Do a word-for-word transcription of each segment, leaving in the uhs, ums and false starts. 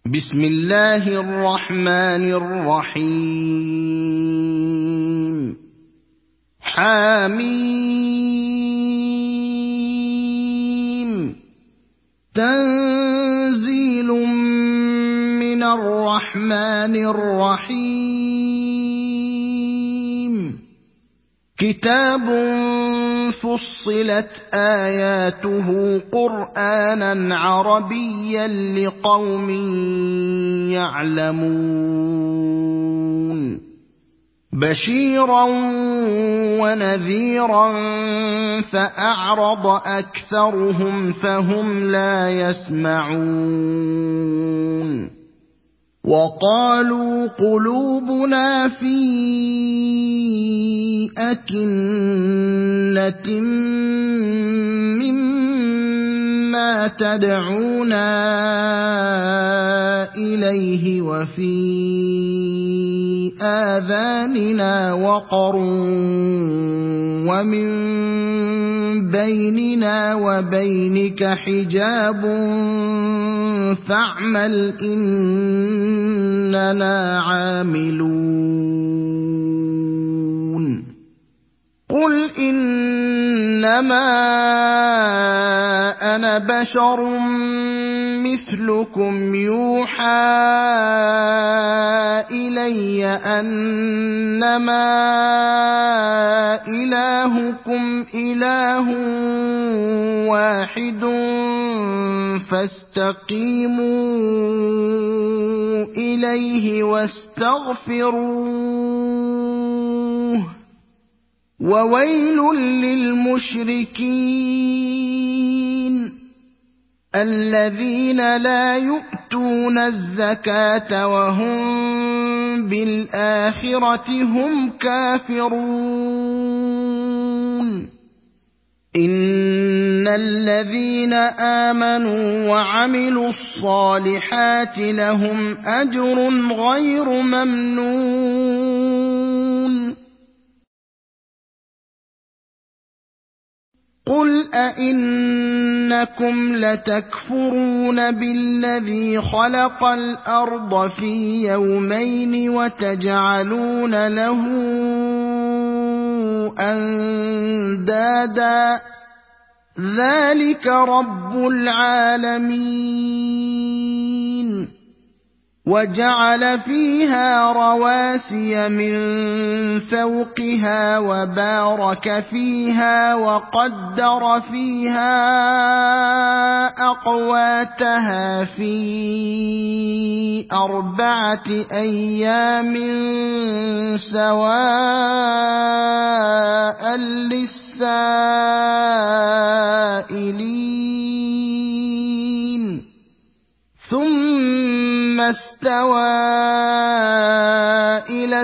بسم الله الرحمن الرحيم حميم تنزيل من الرحمن الرحيم كتاب فصلت آياته قرآنا عربيا لقوم يعلمون بشيرا ونذيرا فأعرض أكثرهم فهم لا يسمعون وقالوا قلوبنا في أكنة مما تدعونا إليه وفي آذاننا وقر ومن بيننا وبينك حجاب فاعمل إننا عاملون قل إنما أنا بشر مثلكم يوحى إلي أنما إلهكم إله واحد فاستقيموا إليه واستغفروه وويل للمشركين الذين لا يؤتون الزكاة وهم بالآخرة هم كافرون إن الذين آمنوا وعملوا الصالحات لهم أجر غير ممنون قل أئنكم لتكفرون بالذي خلق الأرض في يومين وتجعلون له أندادا ذلك رب العالمين وجعل فيها رواسي من فوقها وبارك فيها وقدر فيها أقواتها في أربعة أيام سواء للسائلين ثم استوى إلى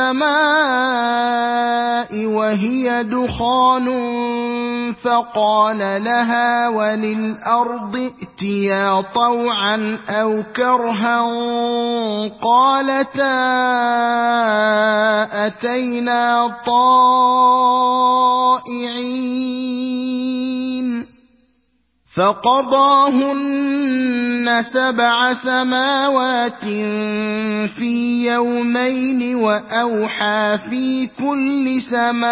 السماء وهي دخان فقال لها وللأرض ائتيا طوعا أو كرها قالتا أتينا طائعين فقضاهن سبع سماوات في يومين وأوحى في كل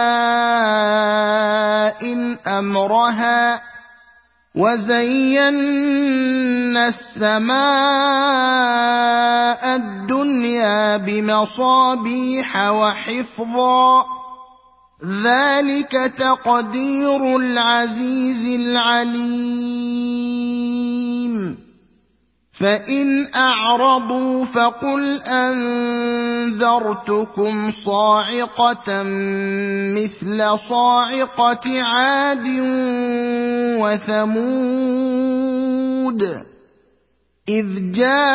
سماء أمرها وزينا السماء الدنيا بمصابيح وحفظا ذلك تقدير العزيز العليم فإن أعرضوا فقل أنذرتكم صاعقة مثل صاعقة عاد وثمود إذ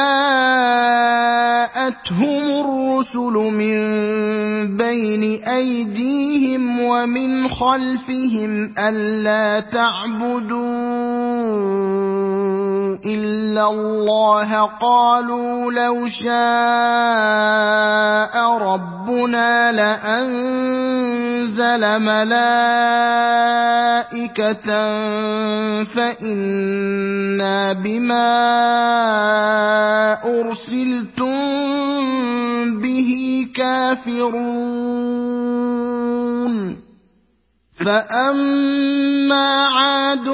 جاءتهم الرسل من بين أيديهم ومن خلفهم ألا تعبدوا إلا الله قالوا لو شاء ربنا لأنزل ملائكة فإنا بما أرسلتم به كافرون فأما عاد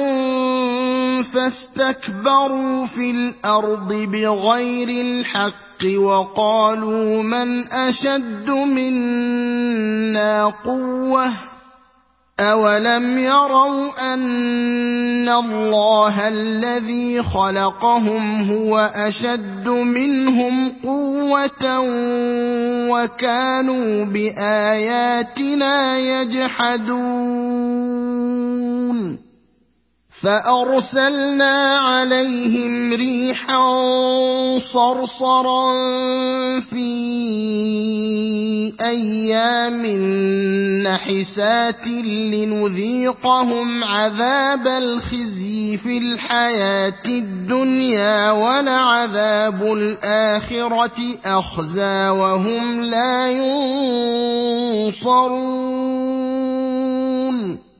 فاستكبروا في الأرض بغير الحق وقالوا من أشد منا قوة أولم يروا أن الله الذي خلقهم هو أشد منهم قوة وكانوا بآياتنا يجحدون فأرسلنا عليهم ريحا صرصرا في أيام نحسات لنذيقهم عذاب الخزي في الحياة الدنيا ولعذاب الآخرة أخزى وهم لا ينصرون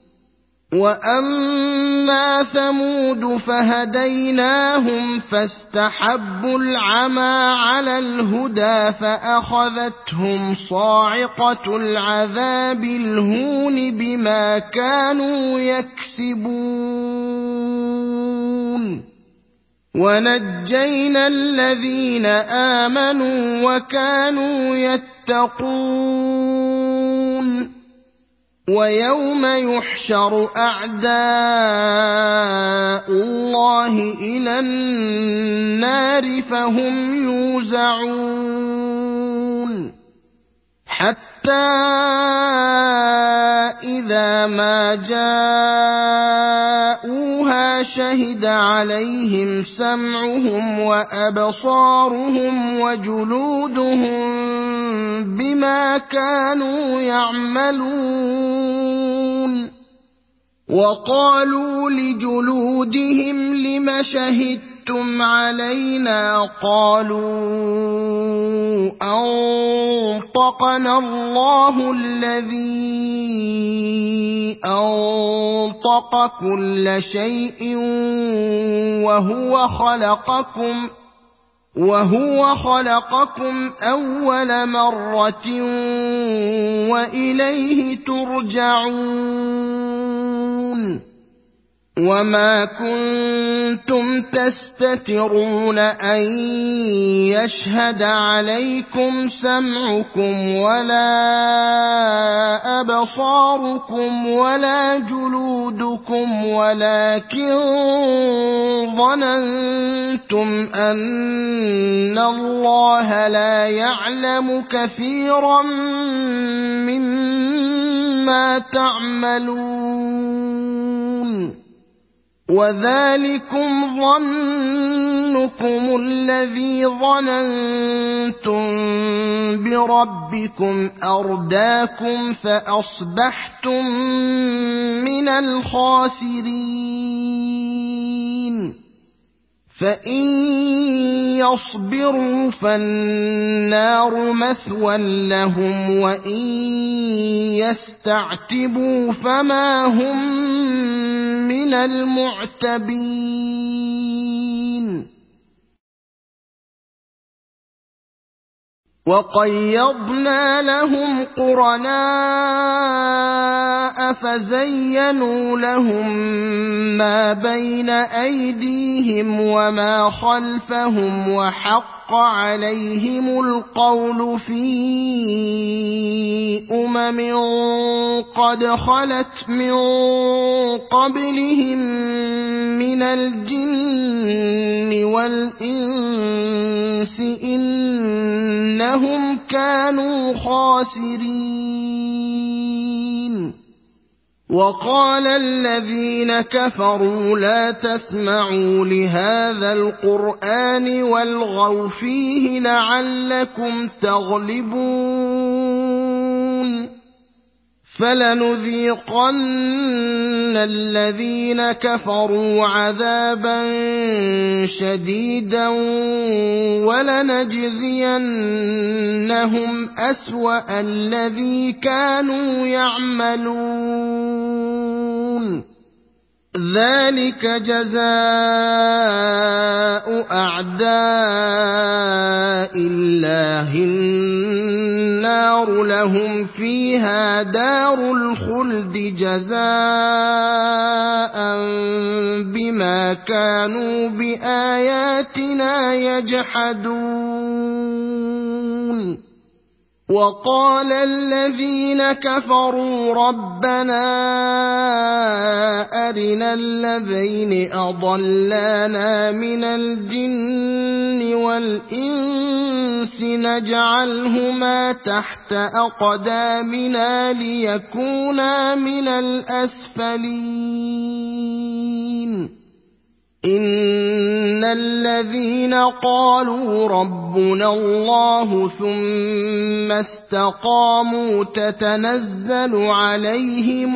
وأما ثمود فهديناهم فاستحبوا العمى على الهدى فأخذتهم صاعقة العذاب الهون بما كانوا يكسبون ونجينا الذين آمنوا وكانوا يتقون ويوم يحشر أعداء الله إلى النار فهم يوزعون حتى إذا ما جاءوها شهد عليهم سمعهم وأبصارهم وجلودهم بما كانوا يعملون وقالوا لجلودهم لم شهدتم علينا قالوا أنطقنا الله الذي أنطق كل شيء وهو خلقكم وهو خلقكم أول مرة وإليه ترجعون وما كنتم تستترون أن يشهد عليكم سمعكم ولا أبصاركم ولا جلودكم ولكن ظننتم أن الله لا يعلم كثيرا مما تعملون وذلكم ظنكم الذي ظننتم بربكم أرداكم فأصبحتم من الخاسرين فإن يصبروا فالنار مثوى لهم وإن يستعتبوا فما هم من المعتبين وقيضنا لهم قرناء فزينوا لهم ما بين أيديهم وما خلفهم وحق عليهم القول في أمم قد خلت من قبلهم من الجن والإنس إنهم كانوا خاسرين وقال الذين كفروا لا تسمعوا لهذا القرآن والغوا فيه لعلكم تغلبون فلنذيقن الذين كفروا عذابا شديدا ولنجزينهم أسوأ الذي كانوا يعملون ذلك جزاء أعداء الله النار لهم فيها دار الخلد جزاء بما كانوا بآياتنا يجحدون وقال الذين كفروا ربنا أرنا الذين أضلانا من الجن والإنس نجعلهما تحت أقدامنا ليكونا من الأسفلين إن الذين قالوا ربنا الله ثم استقاموا تتنزل عليهم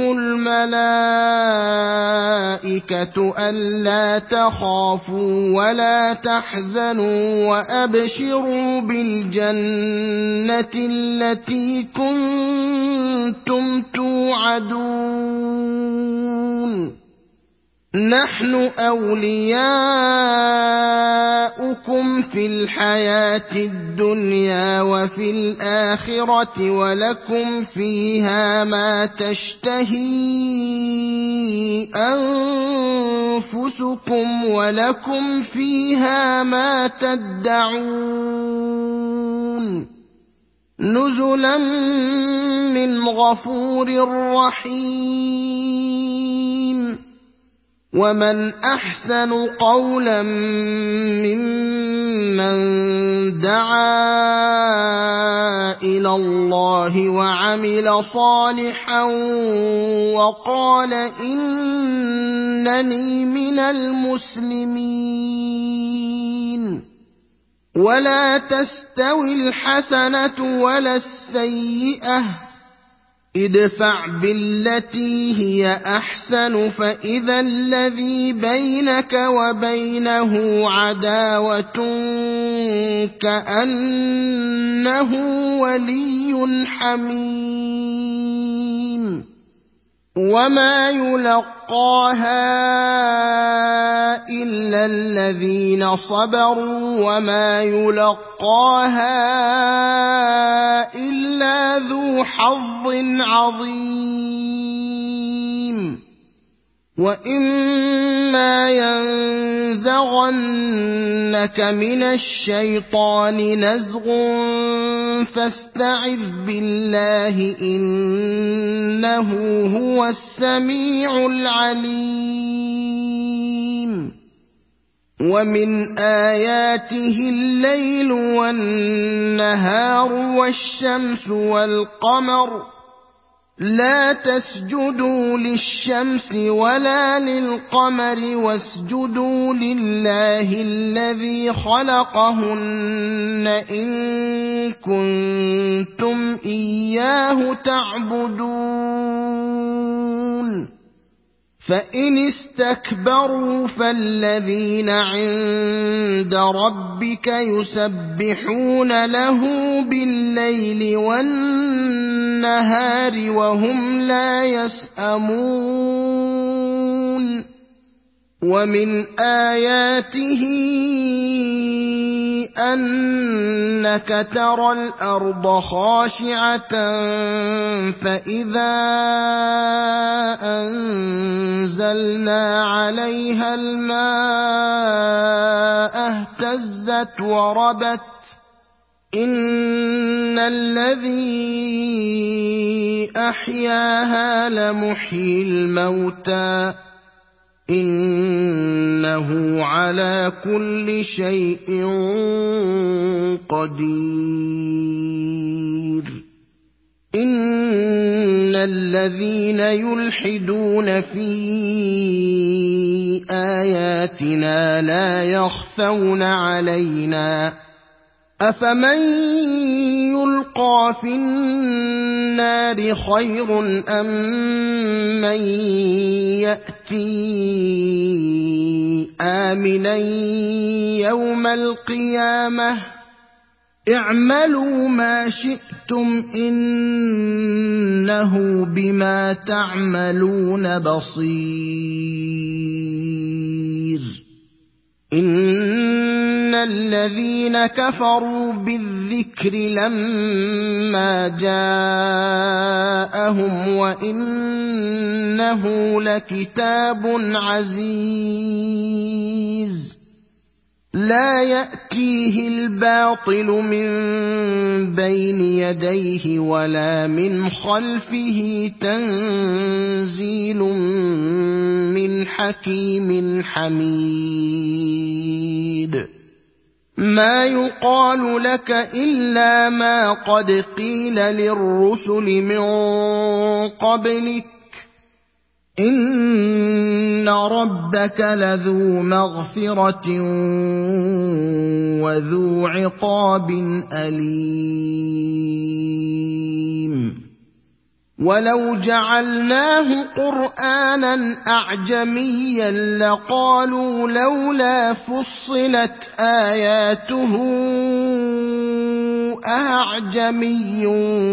الملائكة ألا تخافوا ولا تحزنوا وأبشروا بالجنة التي كنتم توعدون نحن أولياؤكم في الحياة الدنيا وفي الآخرة ولكم فيها ما تشتهي أنفسكم ولكم فيها ما تدعون نزلا من غفور رحيم ومن أحسن قولا ممن دعا إلى الله وعمل صالحا وقال إنني من المسلمين ولا تستوي الحسنة ولا السيئة ادفع بالتي هي أحسن فإذا الذي بينك وبينه عداوة كأنه ولي حميم وما يلقاها إلا الذين صبروا وما يلقاها إلا ذو حظ عظيم وإما ينزغنك من الشيطان نزغ فاستعذ بالله إنه هو السميع العليم ومن آياته الليل والنهار والشمس والقمر لا تسجدوا للشمس ولا للقمر واسجدوا لله الذي خلقهن إن كنتم إياه تعبدون فإن استكبروا فالذين عند ربك يسبحون له بالليل والنهار وهم لا يسأمون ومن آياته أنك ترى الأرض خاشعة فإذا أنزلنا عليها الماء اهتزت وربت إن الذي أحياها لمحيي الموتى إنه على كل شيء قدير إن الذين يلحدون في آياتنا لا يخفون علينا أفمن يلقى في النار خير أم من يأتي آمنا يوم القيامة اعملوا ما شئتم إنه بما تعملون بصير إن الذين كفروا بالذكر لما جاءهم وإنه لكتاب عزيز لا يأتيه الباطل من بين يديه ولا من خلفه تنزيل من حكيم حميد ما يقال لك إلا ما قد قيل للرسل من قبلك إن ربك لذو مغفرة وذو عقاب أليم ولو جعلناه قرآنا أعجميا لقالوا لولا فصلت آياته أعجمي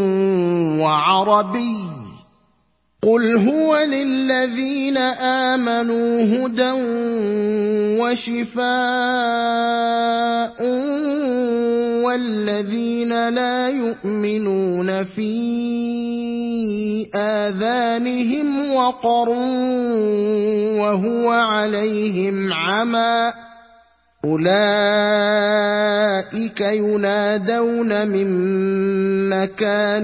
وعربي قل هو للذين آمنوا هدى وشفاء والذين لا يؤمنون في آذانهم وقر وهو عليهم عمى أولئك ينادون من مكان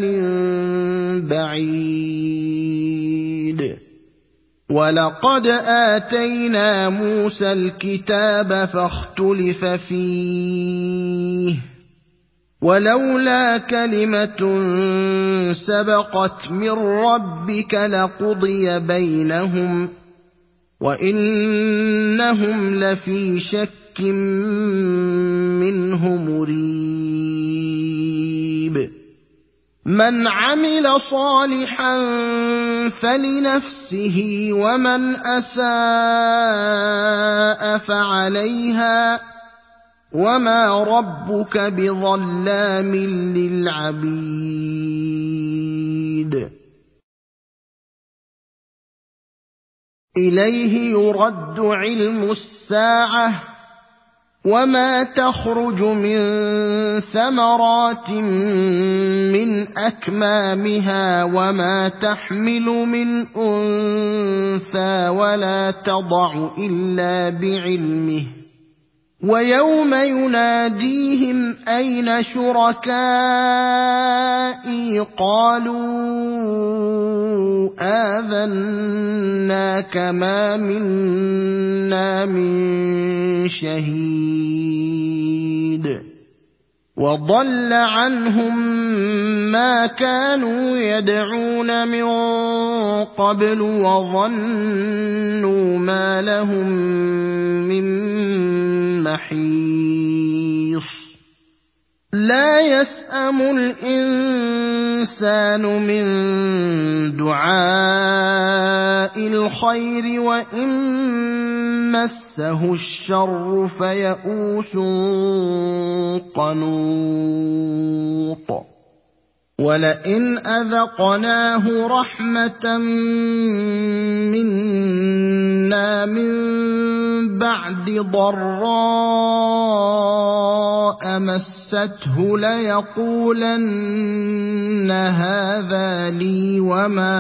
بعيد ولقد آتينا موسى الكتاب فاختلف فيه ولولا كلمة سبقت من ربك لقضي بينهم وإنهم لفي شك منه مريب من عمل صالحا فلنفسه ومن أساء فعليها وما ربك بظلام للعبيد إليه يرد علم الساعة وما تخرج من ثمرات من أكمامها وما تحمل من أنثى ولا تضع إلا بعلمه ويوم يناديهم أين شركائي قالوا آذناك ما منا من شهيد وضل عنهم ما كانوا يدعون من قبل وظنوا ما لهم من محيص لا يسأم الإنسان من دعاء الخير وإن مسه الشر فيئوس قنوط ولئن أذقناه رحمة منا من بعد ضراء مسته ليقولن هذا لي وما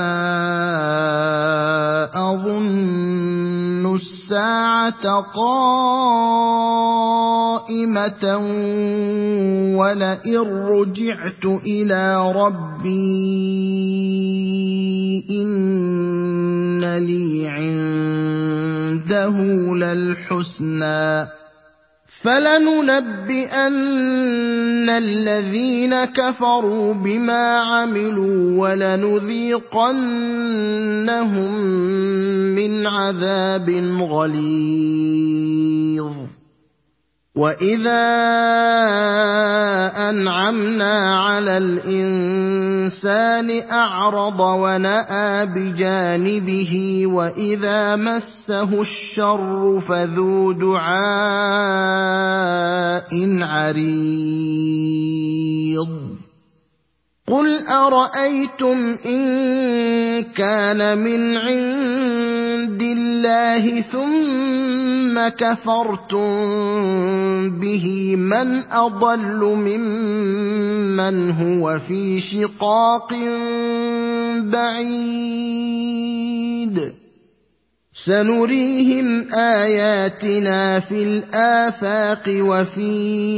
أظن الساعة قائمة ولئن رجعت إلى ربي إن لي عنده للحسنى فلننبئن الذين كفروا بما عملوا ولنذيقنهم من عذاب غليظ وإذا أنعمنا على الإنسان أعرض ونأى بجانبه وإذا مسه الشر فذو دعاء عريض قل أرأيتم إن كان من عند عند الله ثم كفرتم به من أضل ممن هو في شقاق بعيد سنريهم آياتنا في الآفاق وفي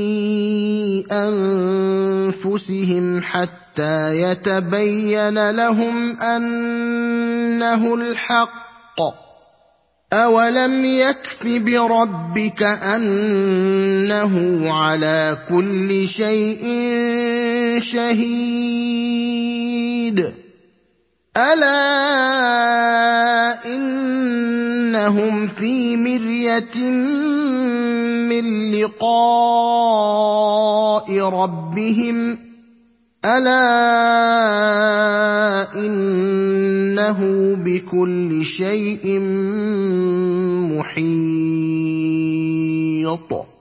أنفسهم حتى يتبين لهم أنه الحق أولم يكف بربك أنه على كل شيء شهيد ألا إنهم في مرية من لقاء ربهم ألا إنه بكل شيء محيط